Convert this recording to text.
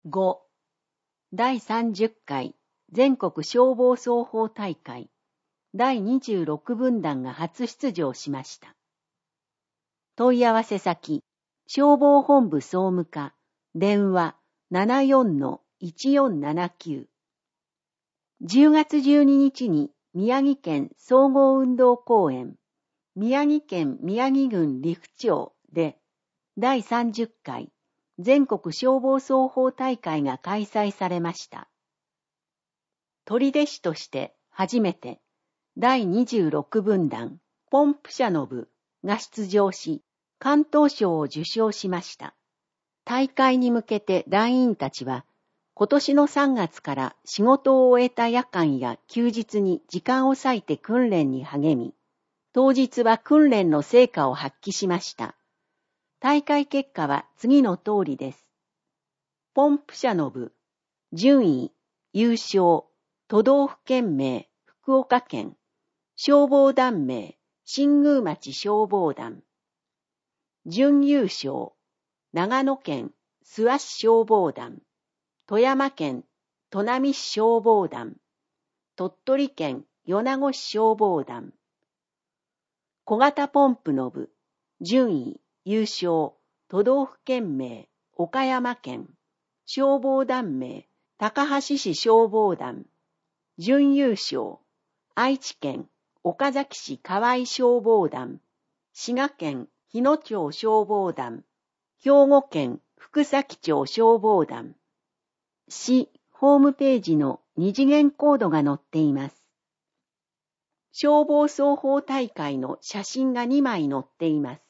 5. 第30回全国消防操法大会第26分団が初出場しました。問い合わせ先、消防本部総務課、電話 74-1479。10月12日に宮城県総合運動公園、宮城県宮城郡利府町で第30回全国消防操法大会が開催されました。取手市として初めて第26分団ポンプ車の部が出場し、関東賞を受賞しました。大会に向けて団員たちは、今年の3月から仕事を終えた夜間や休日に時間を割いて訓練に励み、当日は訓練の成果を発揮しました。大会結果は次の通りです。ポンプ車の部、順位、優勝、都道府県名、福岡県、消防団名、新宮町消防団。準優勝、長野県、諏訪市消防団、富山県、砺波市消防団、鳥取県、米子市消防団。小型ポンプの部、順位、優勝、都道府県名、岡山県、消防団名、高梁市消防団、準優勝、愛知県、岡崎市河合消防団、滋賀県、日野町消防団、兵庫県、福崎町消防団。市ホームページの二次元コードが載っています。消防操法大会の写真が2枚載っています。